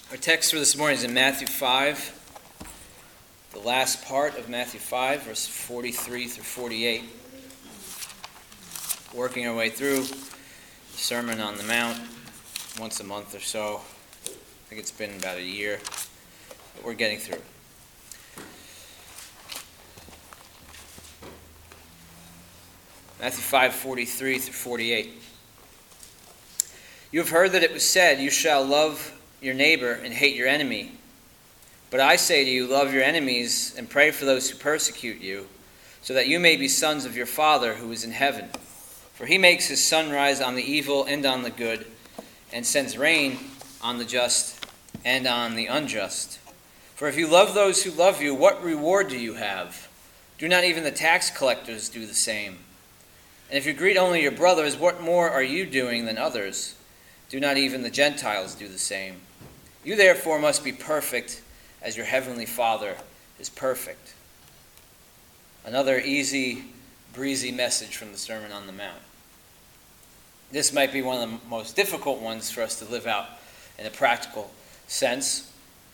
Our text for this morning is in Matthew 5, the last part of Matthew 5, verses 43 through 48. Working our way through the Sermon on the Mount once a month or so. I think it's been about a year, but we're getting through. Matthew 5, 43 through 48. You have heard that it was said, "You shall love your neighbor and hate your enemy." But I say to you, love your enemies and pray for those who persecute you, so that you may be sons of your Father who is in heaven. For he makes his sun rise on the evil and on the good, and sends rain on the just and on the unjust. For if you love those who love you, what reward do you have? Do not even the tax collectors do the same? And if you greet only your brothers, what more are you doing than others? Do not even the Gentiles do the same? You therefore must be perfect as your heavenly Father is perfect. Another easy, breezy message from the Sermon on the Mount. This might be one of the most difficult ones for us to live out in a practical sense,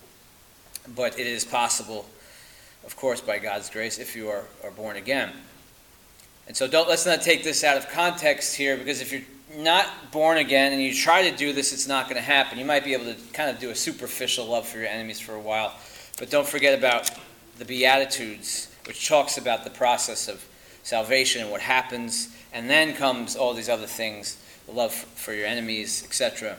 but it is possible, of course, by God's grace, if you are born again. And so let's not take this out of context here, because if you're not born again and you try to do this, it's not going to happen. You might be able to kind of do a superficial love for your enemies for a while, but don't forget about the Beatitudes, which talks about the process of salvation and what happens, and then comes all these other things, the love for your enemies, etc.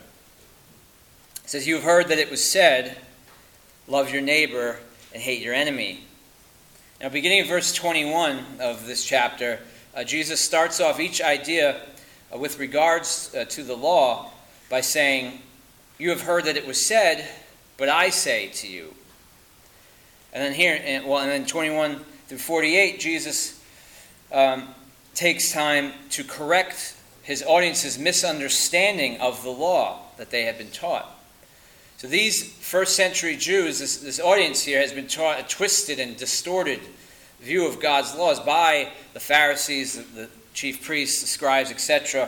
It says, "You have heard that it was said, love your neighbor and hate your enemy." Now, beginning of verse 21 of this chapter, Jesus starts off each idea with regards to the law by saying, "You have heard that it was said, but I say to you." And then here, and then 21 through 48, Jesus takes time to correct his audience's misunderstanding of the law that they had been taught. So these first century Jews, this audience here has been taught a twisted and distorted view of God's laws by the Pharisees, the chief priests, the scribes, etc.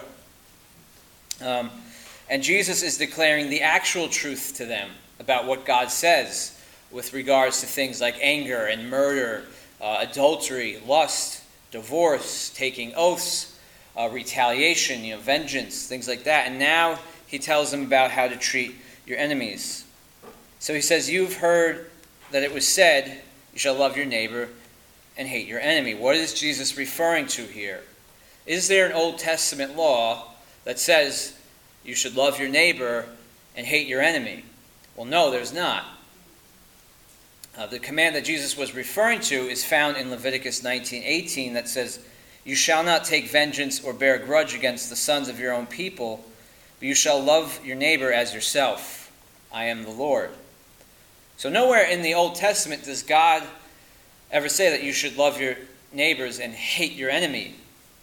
And Jesus is declaring the actual truth to them about what God says with regards to things like anger and murder, adultery, lust, divorce, taking oaths, retaliation, vengeance, things like that. And now he tells them about how to treat your enemies. So he says, "You've heard that it was said, you shall love your neighbor and hate your enemy." What is Jesus referring to here? Is there an Old Testament law that says you should love your neighbor and hate your enemy? Well, no, there's not. The command that Jesus was referring to is found in Leviticus 19:18 that says, "You shall not take vengeance or bear grudge against the sons of your own people, but you shall love your neighbor as yourself. I am the Lord." So nowhere in the Old Testament does God ever say that you should love your neighbors and hate your enemy.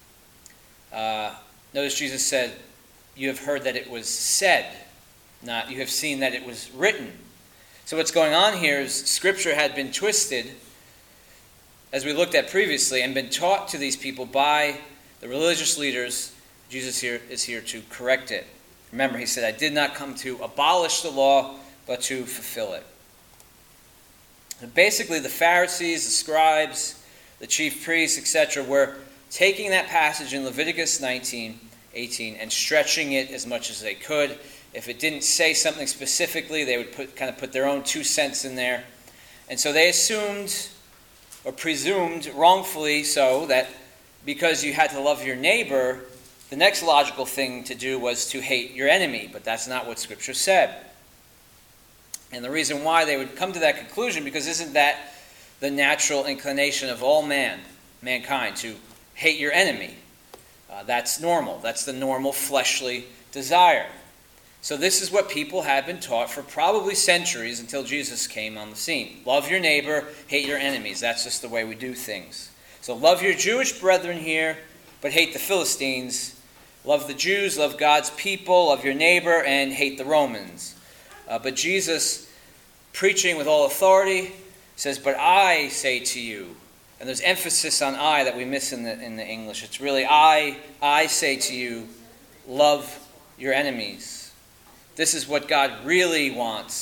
Notice Jesus said, "You have heard that it was said," not "you have seen that it was written." So what's going on here is Scripture had been twisted, as we looked at previously, and been taught to these people by the religious leaders. Jesus is here to correct it. Remember, he said, "I did not come to abolish the law, but to fulfill it." And basically, the Pharisees, the scribes, the chief priests, etc., were taking that passage in Leviticus 19:18 and stretching it as much as they could. If it didn't say something specifically, they would put their own 2 cents in there. And so they assumed, or presumed, wrongfully so, that because you had to love your neighbor, the next logical thing to do was to hate your enemy. But that's not what Scripture said. And the reason why they would come to that conclusion, because isn't that the natural inclination of all mankind, to hate your enemy? That's normal. That's the normal fleshly desire. So this is what people had been taught for probably centuries until Jesus came on the scene. Love your neighbor, hate your enemies. That's just the way we do things. So love your Jewish brethren here, but hate the Philistines. Love the Jews, love God's people, love your neighbor, and hate the Romans. But Jesus, preaching with all authority, says, "But I say to you," and there's emphasis on "I" that we miss in the English. It's really I say to you, love your enemies. This is what God really wants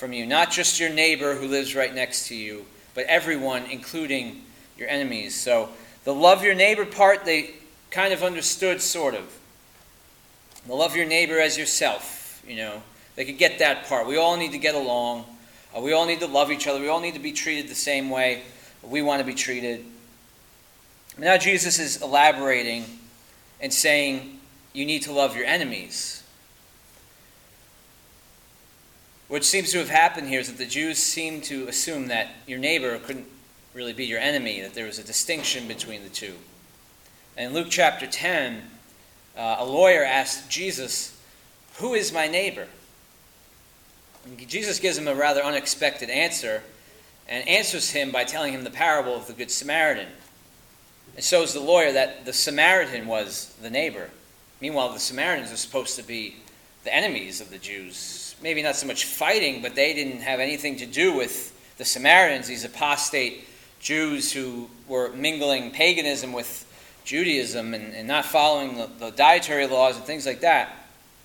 from you. Not just your neighbor who lives right next to you, but everyone, including your enemies. So the love your neighbor part, they kind of understood, sort of. The love your neighbor as yourself, They could get that part. We all need to get along. We all need to love each other. We all need to be treated the same way we want to be treated. Now Jesus is elaborating and saying you need to love your enemies. What seems to have happened here is that the Jews seem to assume that your neighbor couldn't really be your enemy, that there was a distinction between the two. And in Luke chapter 10, a lawyer asked Jesus, "Who is my neighbor?" And Jesus gives him a rather unexpected answer, and answers him by telling him the parable of the Good Samaritan. It shows the lawyer that the Samaritan was the neighbor. Meanwhile, the Samaritans were supposed to be the enemies of the Jews. Maybe not so much fighting, but they didn't have anything to do with the Samaritans, these apostate Jews who were mingling paganism with Judaism and not following the dietary laws and things like that.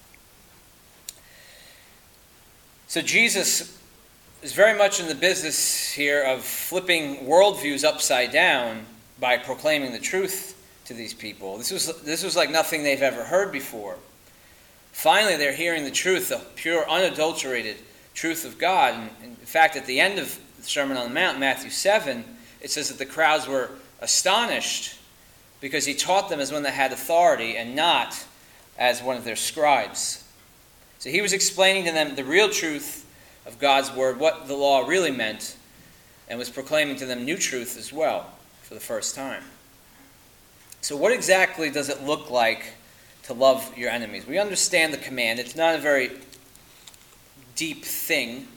So Jesus is very much in the business here of flipping worldviews upside down by proclaiming the truth to these people. This was like nothing they've ever heard before. Finally, they're hearing the truth, the pure, unadulterated truth of God. And in fact, at the end of the Sermon on the Mount, Matthew 7, it says that the crowds were astonished because he taught them as one that had authority and not as one of their scribes. So he was explaining to them the real truth of God's word, what the law really meant, and was proclaiming to them new truth as well for the first time. So what exactly does it look like to love your enemies? We understand the command. It's not a very deep thing.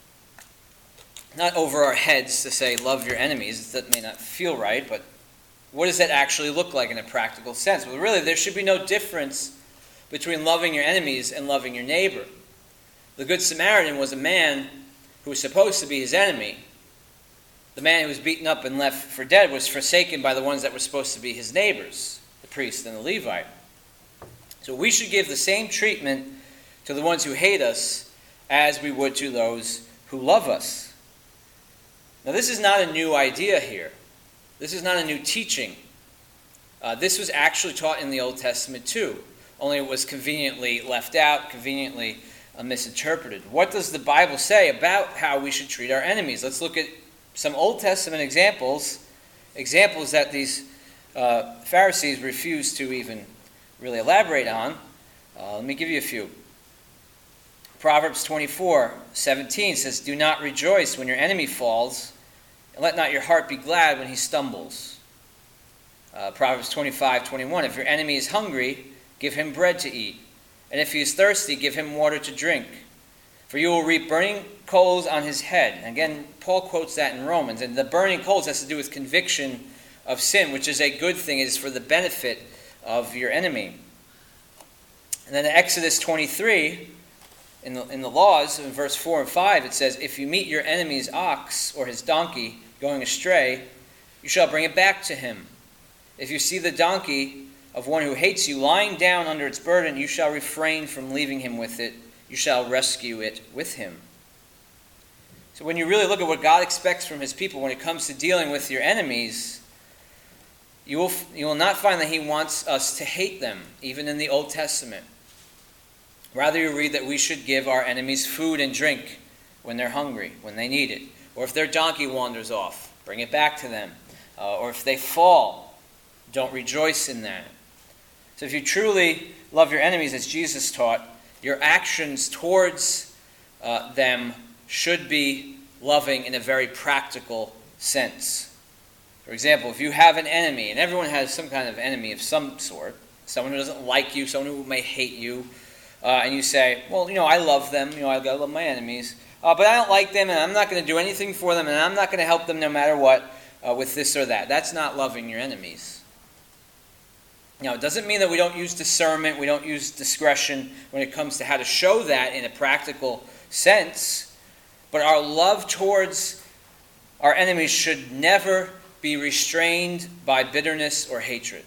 Not over our heads to say love your enemies. That may not feel right, but what does that actually look like in a practical sense? Well, really, there should be no difference between loving your enemies and loving your neighbor. The Good Samaritan was a man who was supposed to be his enemy. The man who was beaten up and left for dead was forsaken by the ones that were supposed to be his neighbors, the priest and the Levite. So we should give the same treatment to the ones who hate us as we would to those who love us. Now, this is not a new idea here. This is not a new teaching. This was actually taught in the Old Testament too, only it was conveniently left out, conveniently misinterpreted. What does the Bible say about how we should treat our enemies? Let's look at some Old Testament examples that these Pharisees refused to even really elaborate on. Let me give you a few. Proverbs 24:17 says, "Do not rejoice when your enemy falls, and let not your heart be glad when he stumbles." Proverbs 25:21, "If your enemy is hungry, give him bread to eat, and if he is thirsty, give him water to drink. For you will reap burning coals on his head." And again, Paul quotes that in Romans. And the burning coals has to do with conviction of sin, which is a good thing. It is for the benefit of your enemy. And then in Exodus 23, in the laws, in verse 4 and 5, it says, "If you meet your enemy's ox or his donkey going astray, you shall bring it back to him. If you see the donkey of one who hates you lying down under its burden, you shall refrain from leaving him with it. You shall rescue it with him." So when you really look at what God expects from his people when it comes to dealing with your enemies, you will not find that he wants us to hate them, even in the Old Testament. Rather, you read that we should give our enemies food and drink when they're hungry, when they need it. Or if their donkey wanders off, bring it back to them. Or if they fall, don't rejoice in that. So if you truly love your enemies, as Jesus taught, your actions towards them should be loving in a very practical sense. For example, if you have an enemy, and everyone has some kind of enemy of some sort, someone who doesn't like you, someone who may hate you, and you say, well, I love them, I love my enemies, but I don't like them, and I'm not going to do anything for them, and I'm not going to help them no matter what with this or that. That's not loving your enemies. Now, it doesn't mean that we don't use discernment, we don't use discretion when it comes to how to show that in a practical sense, but our love towards our enemies should never be restrained by bitterness or hatred.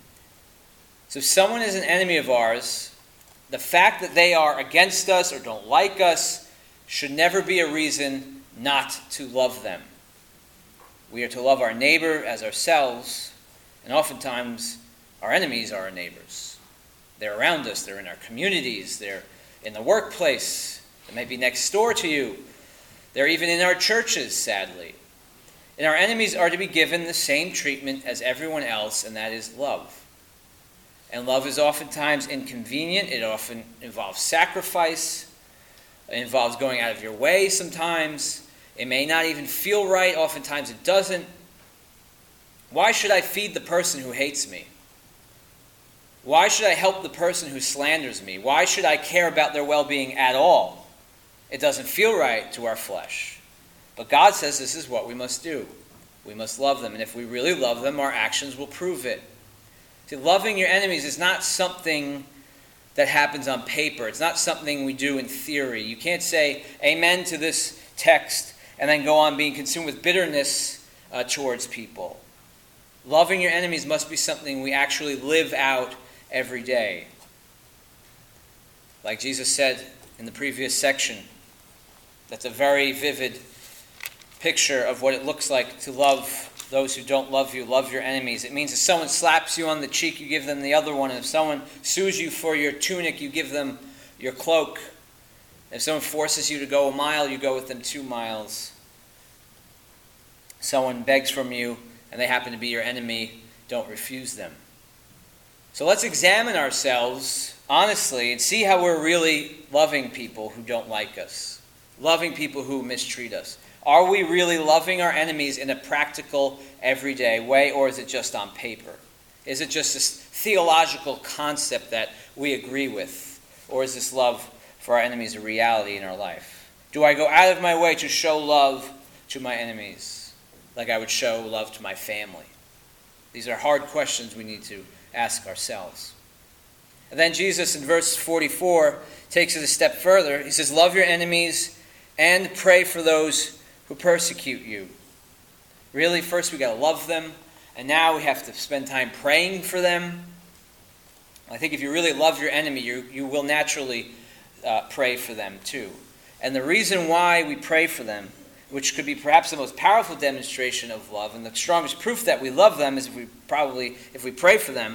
So if someone is an enemy of ours, the fact that they are against us or don't like us should never be a reason not to love them. We are to love our neighbor as ourselves, and oftentimes our enemies are our neighbors. They're around us, they're in our communities, they're in the workplace, they may be next door to you, they're even in our churches, sadly. And our enemies are to be given the same treatment as everyone else, and that is love. And love is oftentimes inconvenient. It often involves sacrifice. It involves going out of your way sometimes. It may not even feel right. Oftentimes it doesn't. Why should I feed the person who hates me? Why should I help the person who slanders me? Why should I care about their well-being at all? It doesn't feel right to our flesh. But God says this is what we must do. We must love them. And if we really love them, our actions will prove it. See, loving your enemies is not something that happens on paper. It's not something we do in theory. You can't say amen to this text and then go on being consumed with bitterness towards people. Loving your enemies must be something we actually live out every day. Like Jesus said in the previous section, that's a very vivid picture of what it looks like to love those who don't love you. Love your enemies. It means if someone slaps you on the cheek, you give them the other one. And if someone sues you for your tunic, you give them your cloak. If someone forces you to go a mile, you go with them 2 miles. Someone begs from you and they happen to be your enemy, don't refuse them. So let's examine ourselves honestly and see how we're really loving people who don't like us, loving people who mistreat us. Are we really loving our enemies in a practical, everyday way, or is it just on paper? Is it just this theological concept that we agree with? Or is this love for our enemies a reality in our life? Do I go out of my way to show love to my enemies like I would show love to my family? These are hard questions we need to ask ourselves. And then Jesus in verse 44 takes it a step further. He says, love your enemies and pray for those who persecute you. Really, first we got to love them, and now we have to spend time praying for them. I think if you really love your enemy, you will naturally pray for them too. And the reason why we pray for them, which could be perhaps the most powerful demonstration of love, and the strongest proof that we love them is if we pray for them.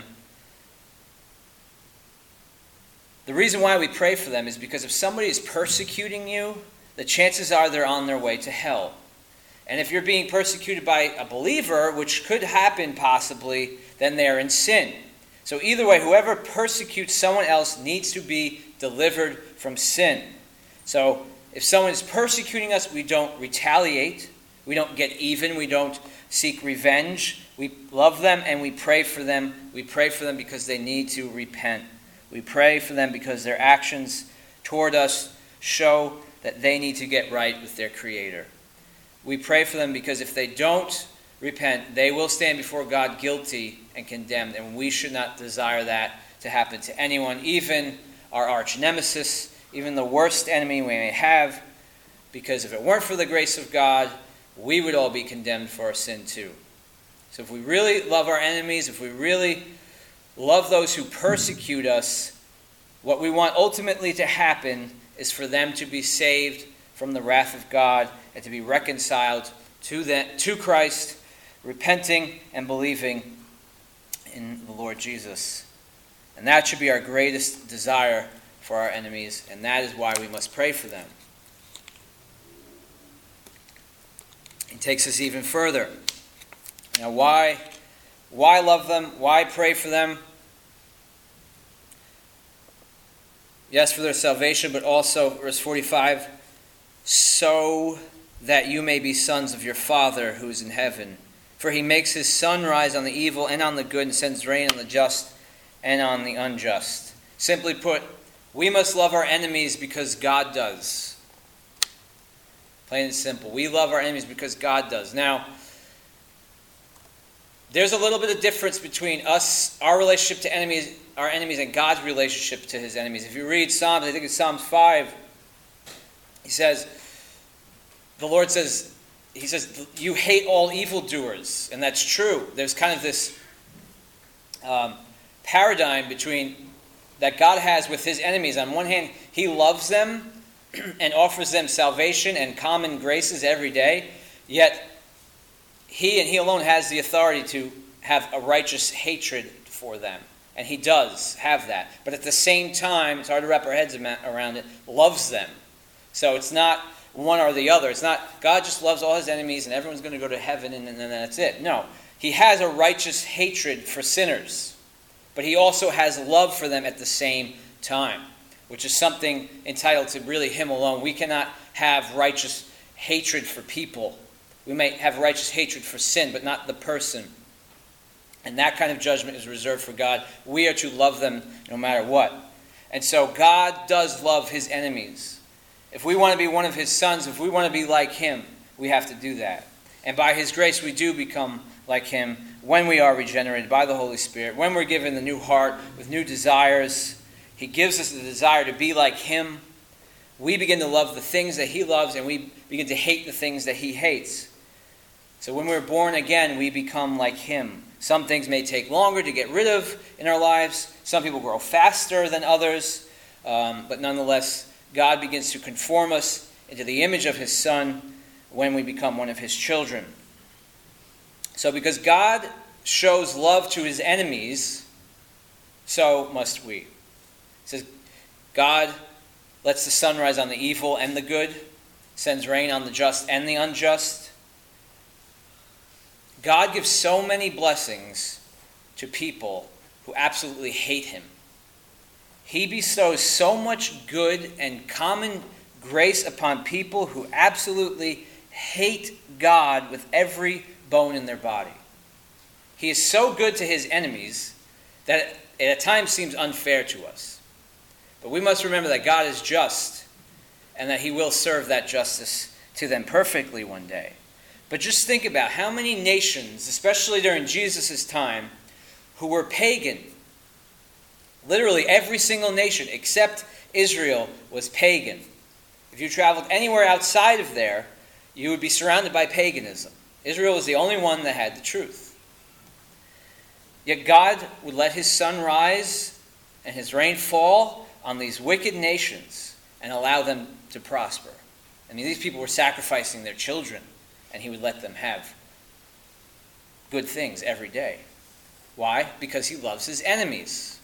The reason why we pray for them is because if somebody is persecuting you, the chances are they're on their way to hell. And if you're being persecuted by a believer, which could happen possibly, then they're in sin. So either way, whoever persecutes someone else needs to be delivered from sin. So if someone is persecuting us, we don't retaliate. We don't get even. We don't seek revenge. We love them and we pray for them. We pray for them because they need to repent. We pray for them because their actions toward us show that they need to get right with their Creator. We pray for them because if they don't repent, they will stand before God guilty and condemned, and we should not desire that to happen to anyone, even our arch nemesis, even the worst enemy we may have, because if it weren't for the grace of God, we would all be condemned for our sin too. So if we really love our enemies, if we really love those who persecute us, what we want ultimately to happen is for them to be saved from the wrath of God and to be reconciled to Christ, repenting and believing in the Lord Jesus. And that should be our greatest desire for our enemies, and that is why we must pray for them. He takes us even further. Now, why love them? Why pray for them? Yes, for their salvation, but also, verse 45, so that you may be sons of your Father who is in heaven. For he makes his sun rise on the evil and on the good, and sends rain on the just and on the unjust. Simply put, we must love our enemies because God does. Plain and simple. We love our enemies because God does. Now, there's a little bit of difference between us, our relationship to our enemies, and God's relationship to his enemies. If you read Psalms, I think it's Psalms 5, he says, you hate all evildoers. And that's true. There's kind of this paradigm between that God has with his enemies. On one hand, he loves them, and offers them salvation and common graces every day, yet he and he alone has the authority to have a righteous hatred for them. And he does have that. But at the same time, it's hard to wrap our heads around it, loves them. So it's not one or the other. It's not God just loves all his enemies and everyone's going to go to heaven and then that's it. No. He has a righteous hatred for sinners. But he also has love for them at the same time, which is something entitled to really him alone. We cannot have righteous hatred for people. We may have righteous hatred for sin, but not the person. And that kind of judgment is reserved for God. We are to love them no matter what. And so God does love his enemies. If we want to be one of his sons, if we want to be like him, we have to do that. And by his grace, we do become like him when we are regenerated by the Holy Spirit, when we're given the new heart with new desires. He gives us the desire to be like him. We begin to love the things that he loves, and we begin to hate the things that he hates. So when we're born again, we become like him. Some things may take longer to get rid of in our lives. Some people grow faster than others. But nonetheless, God begins to conform us into the image of his Son when we become one of his children. So because God shows love to his enemies, so must we. It says, God lets the sun rise on the evil and the good, sends rain on the just and the unjust. God gives so many blessings to people who absolutely hate him. He bestows so much good and common grace upon people who absolutely hate God with every bone in their body. He is so good to his enemies that it at times seems unfair to us. But we must remember that God is just and that he will serve that justice to them perfectly one day. But just think about how many nations, especially during Jesus' time, who were pagan. Literally every single nation except Israel was pagan. If you traveled anywhere outside of there, you would be surrounded by paganism. Israel was the only one that had the truth. Yet God would let his sun rise and his rain fall on these wicked nations and allow them to prosper. I mean, these people were sacrificing their children, and he would let them have good things every day. Why? Because he loves his enemies.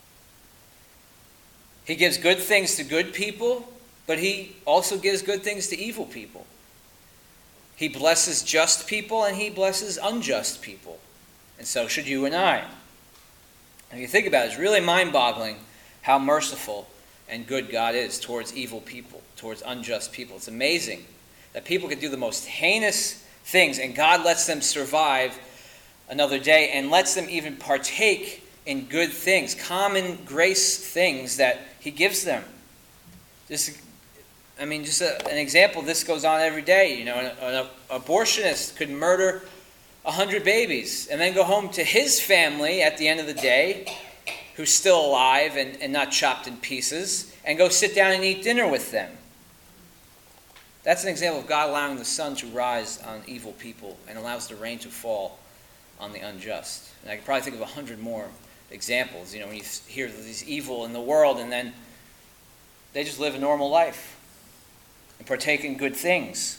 He gives good things to good people, but he also gives good things to evil people. He blesses just people and he blesses unjust people. And so should you and I. And if you think about it, it's really mind-boggling how merciful and good God is towards evil people, towards unjust people. It's amazing that people can do the most heinous things and God lets them survive another day and lets them even partake in good things, common grace things that he gives them. Just an example, this goes on every day. You know, an abortionist could murder 100 babies and then go home to his family at the end of the day, who's still alive and not chopped in pieces, and go sit down and eat dinner with them. That's an example of God allowing the sun to rise on evil people and allows the rain to fall on the unjust. And I could probably think of 100 more examples, you know, when you hear of these evil in the world and then they just live a normal life and partake in good things.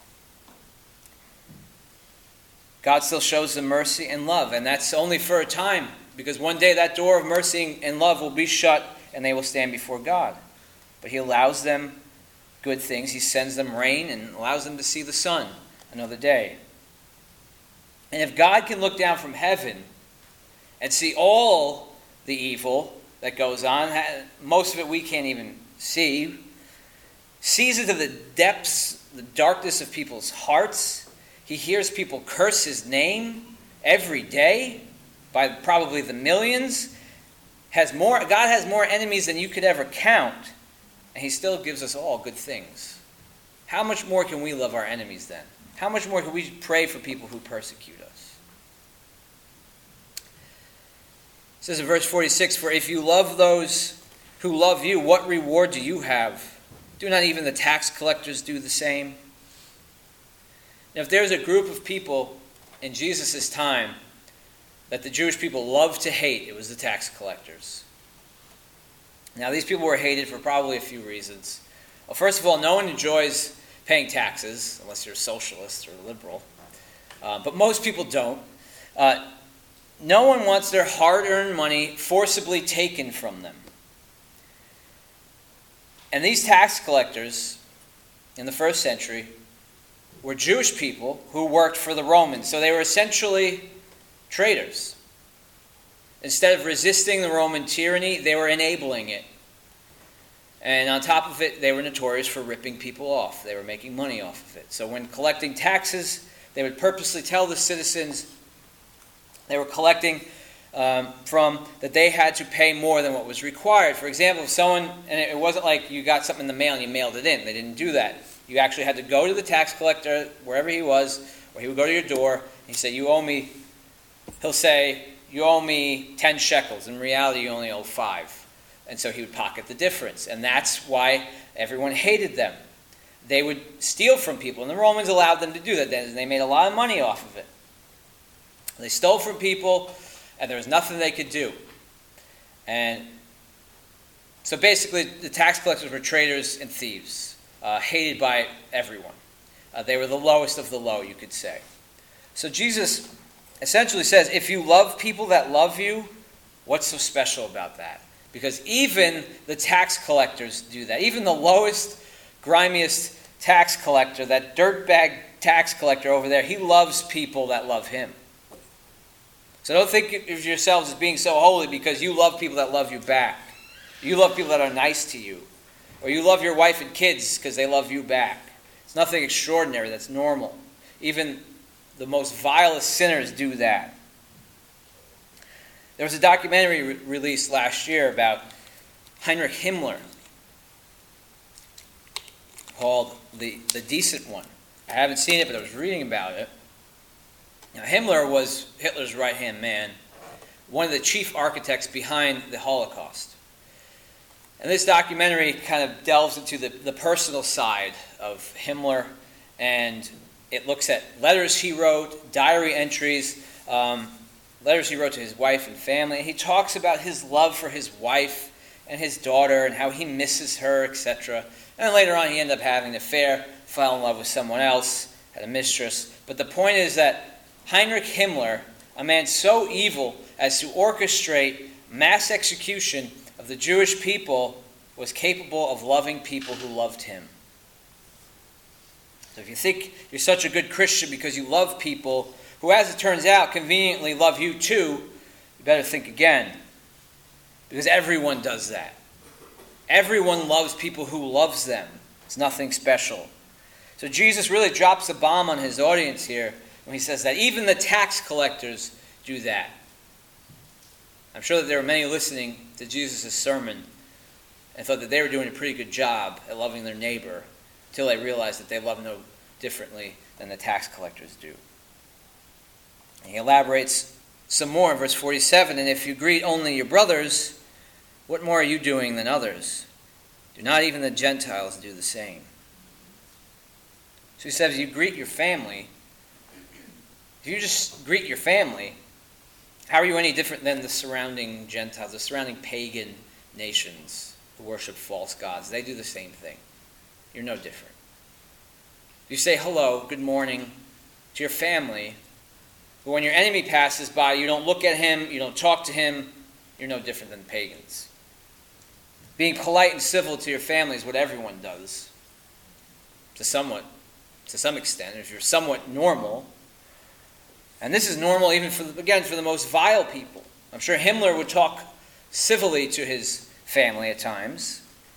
God still shows them mercy and love, and that's only for a time, because one day that door of mercy and love will be shut and they will stand before God. But he allows them good things. He sends them rain and allows them to see the sun another day. And if God can look down from heaven and see all the evil that goes on, most of it we can't even see, sees into the depths, the darkness of people's hearts. He hears people curse his name every day by probably the millions. God has more enemies than you could ever count, and he still gives us all good things. How much more can we love our enemies then? How much more can we pray for people who persecute us? It says in verse 46, "For if you love those who love you, what reward do you have? Do not even the tax collectors do the same?" Now, if there's a group of people in Jesus' time that the Jewish people loved to hate, it was the tax collectors. Now, these people were hated for probably a few reasons. Well, first of all, no one enjoys paying taxes, unless you're a socialist or liberal. But most people don't. No one wants their hard-earned money forcibly taken from them. And these tax collectors in the first century were Jewish people who worked for the Romans. So they were essentially traitors. Instead of resisting the Roman tyranny, they were enabling it. And on top of it, they were notorious for ripping people off. They were making money off of it. So when collecting taxes, they would purposely tell the citizens they were collecting from that they had to pay more than what was required. For example, if someone, and it wasn't like you got something in the mail and you mailed it in. They didn't do that. You actually had to go to the tax collector, wherever he was, or he would go to your door, and he'd say, he'll say, you owe me 10 shekels. In reality, you only owe 5. And so he would pocket the difference. And that's why everyone hated them. They would steal from people, and the Romans allowed them to do that. They made a lot of money off of it. They stole from people, and there was nothing they could do. And so basically, the tax collectors were traitors and thieves, hated by everyone. They were the lowest of the low, you could say. So Jesus essentially says, if you love people that love you, what's so special about that? Because even the tax collectors do that. Even the lowest, grimiest tax collector, that dirtbag tax collector over there, he loves people that love him. So don't think of yourselves as being so holy because you love people that love you back. You love people that are nice to you. Or you love your wife and kids because they love you back. It's nothing extraordinary. That's normal. Even the most vilest sinners do that. There was a documentary released last year about Heinrich Himmler called The Decent One. I haven't seen it, but I was reading about it. Now, Himmler was Hitler's right-hand man, one of the chief architects behind the Holocaust. And this documentary kind of delves into the personal side of Himmler, and it looks at letters he wrote, diary entries, letters he wrote to his wife and family. And he talks about his love for his wife and his daughter and how he misses her, etc. And then later on he ended up having an affair, fell in love with someone else, had a mistress. But the point is that Heinrich Himmler, a man so evil as to orchestrate mass execution of the Jewish people, was capable of loving people who loved him. So if you think you're such a good Christian because you love people who, as it turns out, conveniently love you too, you better think again. Because everyone does that. Everyone loves people who loves them. It's nothing special. So Jesus really drops a bomb on his audience here when he says that even the tax collectors do that. I'm sure that there were many listening to Jesus' sermon and thought that they were doing a pretty good job at loving their neighbor until they realized that they love no differently than the tax collectors do. And he elaborates some more in verse 47, and if you greet only your brothers, what more are you doing than others? Do not even the Gentiles do the same? So he says, you greet your family. If you just greet your family, how are you any different than the surrounding Gentiles, the surrounding pagan nations who worship false gods? They do the same thing. You're no different. If you say hello, good morning to your family, but when your enemy passes by, you don't look at him, you don't talk to him, you're no different than pagans. Being polite and civil to your family is what everyone does, to some extent. If you're somewhat normal, and this is normal even for the most vile people. I'm sure Himmler would talk civilly to his family at times.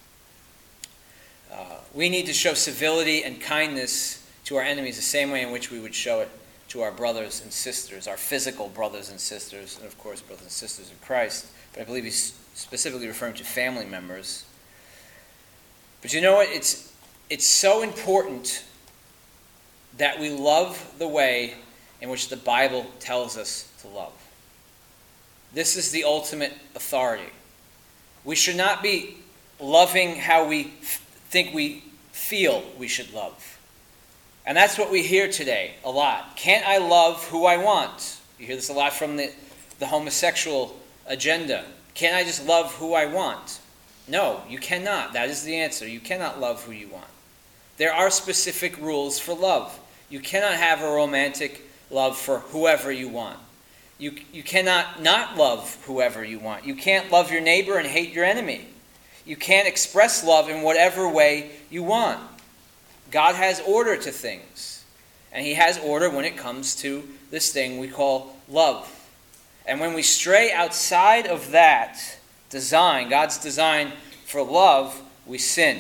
We need to show civility and kindness to our enemies the same way in which we would show it to our brothers and sisters, our physical brothers and sisters, and of course brothers and sisters in Christ. But I believe he's specifically referring to family members. But you know what? It's so important that we love the way in which the Bible tells us to love. This is the ultimate authority. We should not be loving how we think we feel we should love. And that's what we hear today a lot. Can't I love who I want? You hear this a lot from the homosexual agenda. Can't I just love who I want? No, you cannot. That is the answer. You cannot love who you want. There are specific rules for love. You cannot have a romantic love for whoever you want. You cannot not love whoever you want. You can't love your neighbor and hate your enemy. You can't express love in whatever way you want. God has order to things. And he has order when it comes to this thing we call love. And when we stray outside of that design, God's design for love, we sin.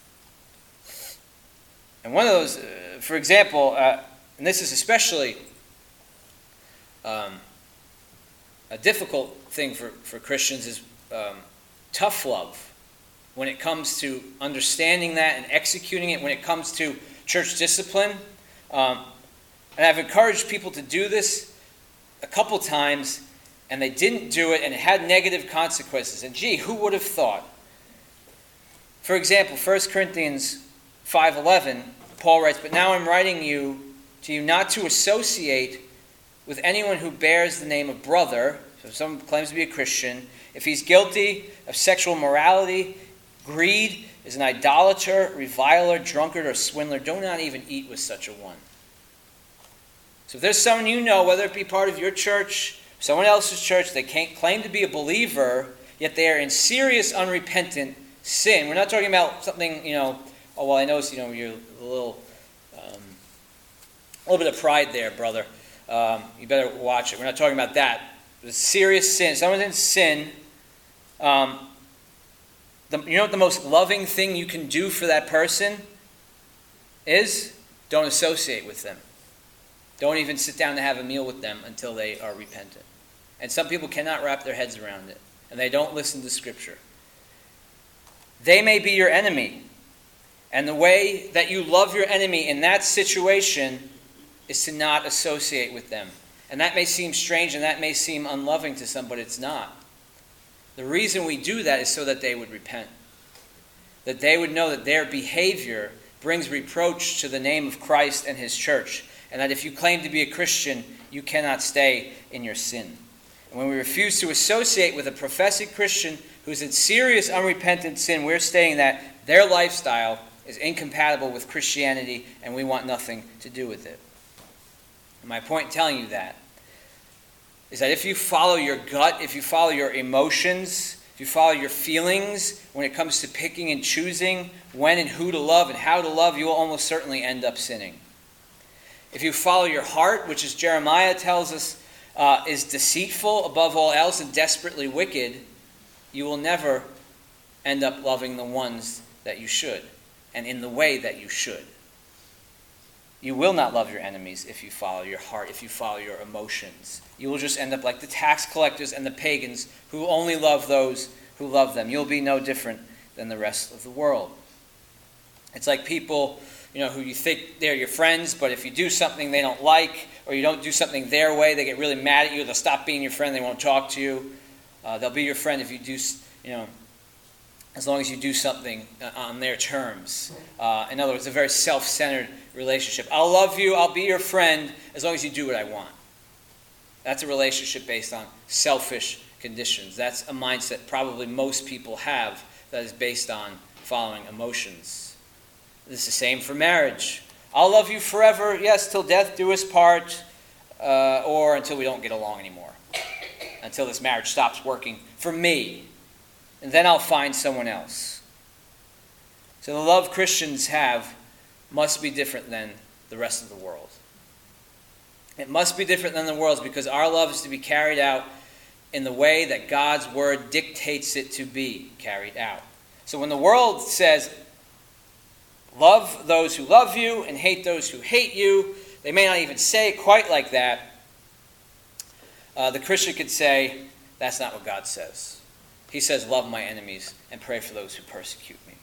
And one of those, for example, and this is especially a difficult thing for Christians, is tough love. When it comes to understanding that and executing it, when it comes to church discipline. And I've encouraged people to do this a couple times, and they didn't do it, and it had negative consequences. And gee, who would have thought? For example, 1 Corinthians 5:11, Paul writes, "But now I'm writing to you not to associate with anyone who bears the name of brother," so if someone claims to be a Christian, "if he's guilty of sexual immorality, greed, is an idolater, reviler, drunkard, or swindler. Do not even eat with such a one." So if there's someone you know, whether it be part of your church, someone else's church, they can't claim to be a believer, yet they are in serious unrepentant sin. We're not talking about something, oh, well, I noticed, you're a little bit of pride there, brother. You better watch it. We're not talking about that. It's serious sin. Someone's in sin. You know what the most loving thing you can do for that person is? Don't associate with them. Don't even sit down to have a meal with them until they are repentant. And some people cannot wrap their heads around it, and they don't listen to Scripture. They may be your enemy, and the way that you love your enemy in that situation is to not associate with them. And that may seem strange, and that may seem unloving to some, but it's not. The reason we do that is so that they would repent. That they would know that their behavior brings reproach to the name of Christ and his church. And that if you claim to be a Christian, you cannot stay in your sin. And when we refuse to associate with a professing Christian who's in serious unrepentant sin, we're stating that their lifestyle is incompatible with Christianity and we want nothing to do with it. And my point in telling you that is that if you follow your gut, if you follow your emotions, if you follow your feelings when it comes to picking and choosing when and who to love and how to love, you will almost certainly end up sinning. If you follow your heart, which as Jeremiah tells us is deceitful above all else and desperately wicked, you will never end up loving the ones that you should and in the way that you should. You will not love your enemies if you follow your heart, if you follow your emotions. You will just end up like the tax collectors and the pagans who only love those who love them. You'll be no different than the rest of the world. It's like people, who you think they're your friends, but if you do something they don't like, or you don't do something their way, they get really mad at you. They'll stop being your friend. They won't talk to you. They'll be your friend if you do, as long as you do something on their terms. In other words, a very self-centered relationship. I'll love you, I'll be your friend, as long as you do what I want. That's a relationship based on selfish conditions. That's a mindset probably most people have that is based on following emotions. This is the same for marriage. I'll love you forever, yes, till death do us part, or until we don't get along anymore. Until this marriage stops working for me. And then I'll find someone else. So the love Christians have must be different than the rest of the world. It must be different than the world's because our love is to be carried out in the way that God's word dictates it to be carried out. So when the world says, love those who love you and hate those who hate you, they may not even say it quite like that. The Christian could say, that's not what God says. He says, love my enemies and pray for those who persecute me.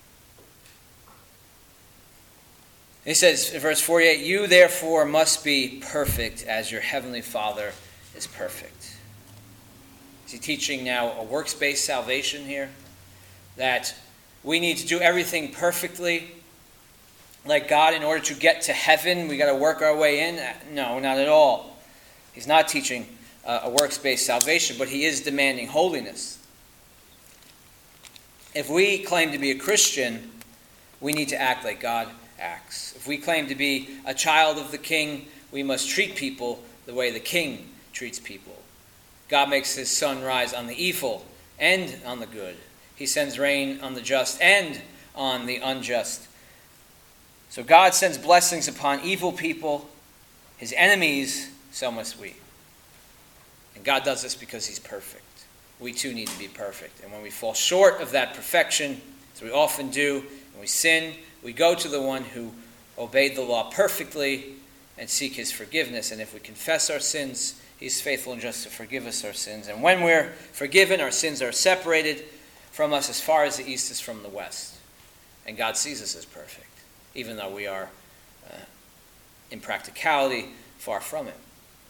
He says in verse 48, you therefore must be perfect as your heavenly Father is perfect. Is he teaching now a works-based salvation here? That we need to do everything perfectly like God in order to get to heaven? We got to work our way in? No, not at all. He's not teaching a works-based salvation, but he is demanding holiness. If we claim to be a Christian, we need to act like God acts. If we claim to be a child of the King, we must treat people the way the King treats people. God makes his sun rise on the evil and on the good. He sends rain on the just and on the unjust. So God sends blessings upon evil people, his enemies, so must we. And God does this because he's perfect. We too need to be perfect. And when we fall short of that perfection, as we often do, and we sin, we go to the one who obeyed the law perfectly and seek his forgiveness. And if we confess our sins, he's faithful and just to forgive us our sins. And when we're forgiven, our sins are separated from us as far as the east is from the west. And God sees us as perfect, even though we are, in practicality, far from it.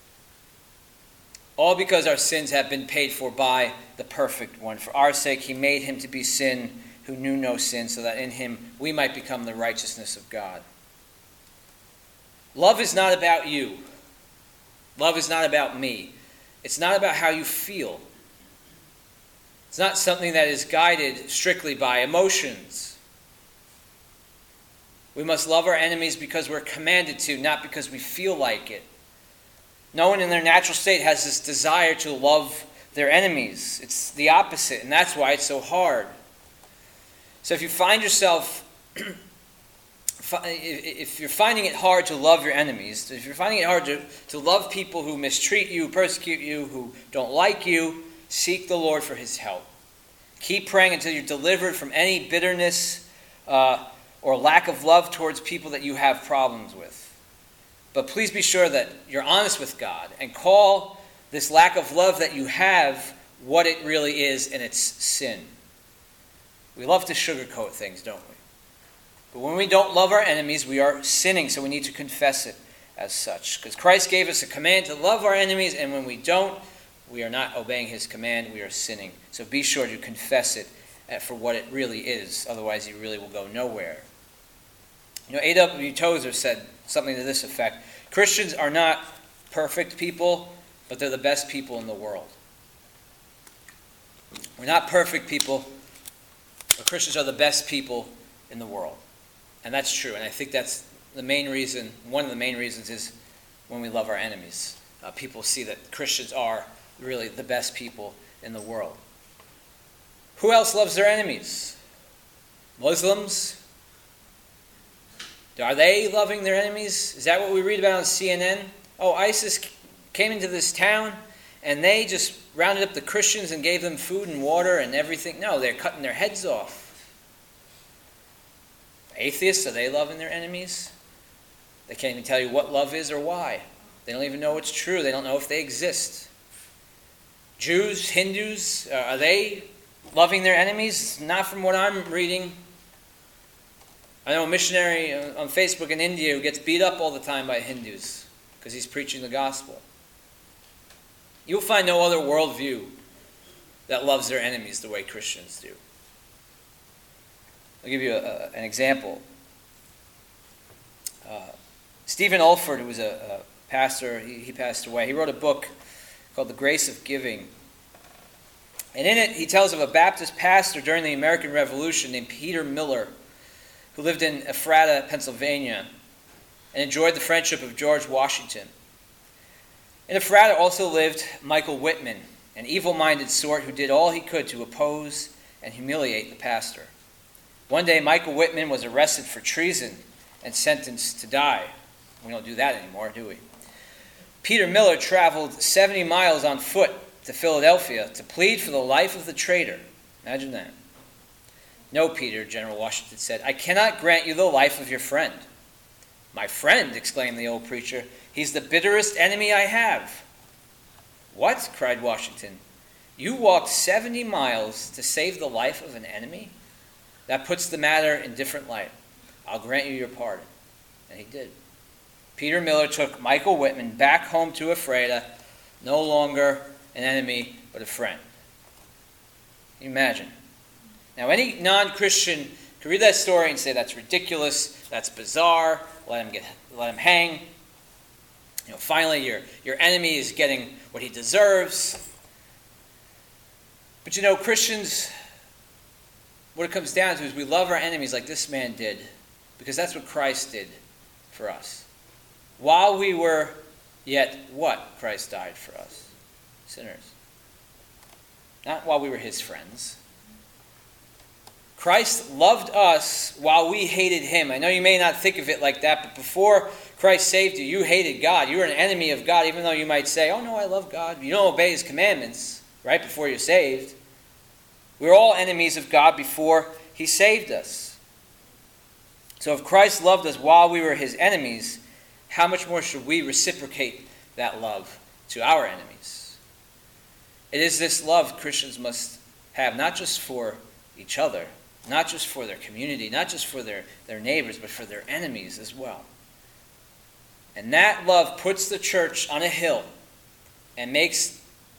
All because our sins have been paid for by the perfect one. For our sake, he made him to be sin who knew no sin, so that in him we might become the righteousness of God. Love is not about you. Love is not about me. It's not about how you feel. It's not something that is guided strictly by emotions. We must love our enemies because we're commanded to, not because we feel like it. No one in their natural state has this desire to love their enemies. It's the opposite, and that's why it's so hard. So if you find yourself, if you're finding it hard to love your enemies, if you're finding it hard to love people who mistreat you, persecute you, who don't like you, seek the Lord for his help. Keep praying until you're delivered from any bitterness or lack of love towards people that you have problems with. But please be sure that you're honest with God and call this lack of love that you have what it really is, and it's sin. We love to sugarcoat things, don't we? But when we don't love our enemies, we are sinning, so we need to confess it as such. Because Christ gave us a command to love our enemies, and when we don't, we are not obeying his command, we are sinning. So be sure to confess it for what it really is, otherwise you really will go nowhere. You know, A.W. Tozer said something to this effect: Christians are not perfect people, but they're the best people in the world. We're not perfect people, but Christians are the best people in the world. And that's true, and I think that's the main reason, one of the main reasons is when we love our enemies. People see that Christians are really the best people in the world. Who else loves their enemies? Muslims? Are they loving their enemies? Is that what we read about on CNN? Oh, ISIS came into this town and they just rounded up the Christians and gave them food and water and everything. No, they're cutting their heads off. Atheists, are they loving their enemies? They can't even tell you what love is or why. They don't even know it's true. They don't know if they exist. Jews, Hindus, are they loving their enemies? Not from what I'm reading. I know a missionary on Facebook in India who gets beat up all the time by Hindus because he's preaching the gospel. You'll find no other worldview that loves their enemies the way Christians do. I'll give you an example. Stephen Olford, who was a pastor, he passed away. He wrote a book called The Grace of Giving. And in it, he tells of a Baptist pastor during the American Revolution named Peter Miller, who lived in Ephrata, Pennsylvania, and enjoyed the friendship of George Washington. In Ephrata also lived Michael Whitman, an evil-minded sort who did all he could to oppose and humiliate the pastor. One day, Michael Whitman was arrested for treason and sentenced to die. We don't do that anymore, do we? Peter Miller traveled 70 miles on foot to Philadelphia to plead for the life of the traitor. Imagine that. "No, Peter," General Washington said, "I cannot grant you the life of your friend." "My friend," exclaimed the old preacher, "he's the bitterest enemy I have." "What?" cried Washington. "You walked 70 miles to save the life of an enemy? That puts the matter in different light. I'll grant you your pardon." And he did. Peter Miller took Michael Whitman back home to Ephrata, no longer an enemy, but a friend. Imagine. Now, any non-Christian could read that story and say, that's ridiculous, that's bizarre, let him hang. You know, finally, your enemy is getting what he deserves. But you know, Christians what it comes down to is we love our enemies like this man did, because that's what Christ did for us. While we were yet what? Christ died for us. Sinners. Not while we were his friends. Christ loved us while we hated him. I know you may not think of it like that, but before Christ saved you, you hated God. You were an enemy of God, even though you might say, oh no, I love God. You don't obey his commandments right before you're saved. We were all enemies of God before he saved us. So if Christ loved us while we were his enemies, how much more should we reciprocate that love to our enemies? It is this love Christians must have, not just for each other, not just for their community, not just for their neighbors, but for their enemies as well. And that love puts the church on a hill and makes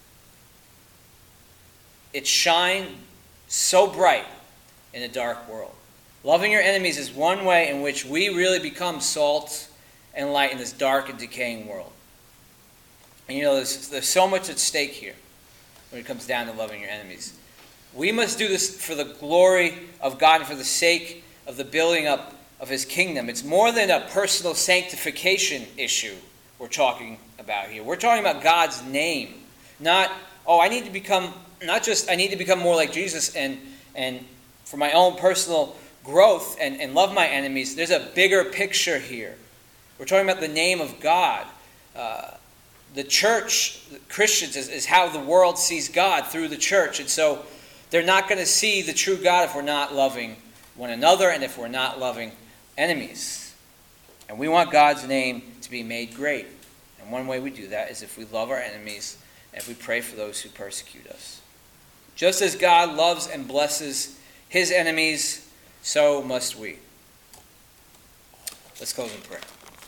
it shine so bright in a dark world. Loving your enemies is one way in which we really become salt and light in this dark and decaying world. And there's so much at stake here when it comes down to loving your enemies. We must do this for the glory of God and for the sake of the building up of his kingdom. It's more than a personal sanctification issue we're talking about here. We're talking about God's name. Not, I need to become more like Jesus and for my own personal growth and love my enemies. There's a bigger picture here. We're talking about the name of God. The church, Christians, is how the world sees God, through the church. And so they're not going to see the true God if we're not loving one another and if we're not loving enemies. And we want God's name to be made great. And one way we do that is if we love our enemies and if we pray for those who persecute us. Just as God loves and blesses his enemies, so must we. Let's close in prayer.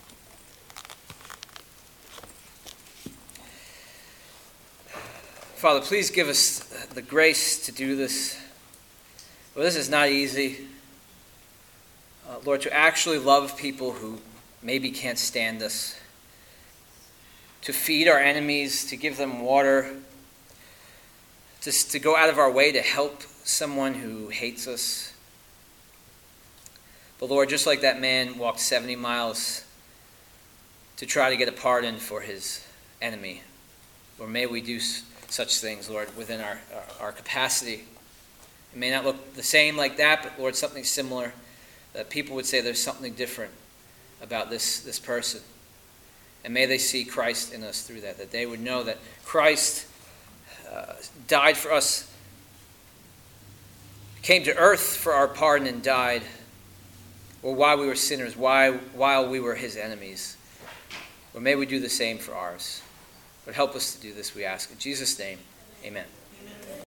Father, please give us the grace to do this. Lord, this is not easy. Lord, to actually love people who maybe can't stand us, to feed our enemies, to give them water, to go out of our way to help someone who hates us. But Lord, just like that man walked 70 miles to try to get a pardon for his enemy, Lord, may we do such things, Lord, within our capacity. It may not look the same like that, but Lord, something similar, that people would say there's something different about this person. And may they see Christ in us through that they would know that Christ died for us, came to earth for our pardon and died, or while we were sinners, while we were his enemies. Or may we do the same for ours. But help us to do this, we ask. In Jesus' name, amen.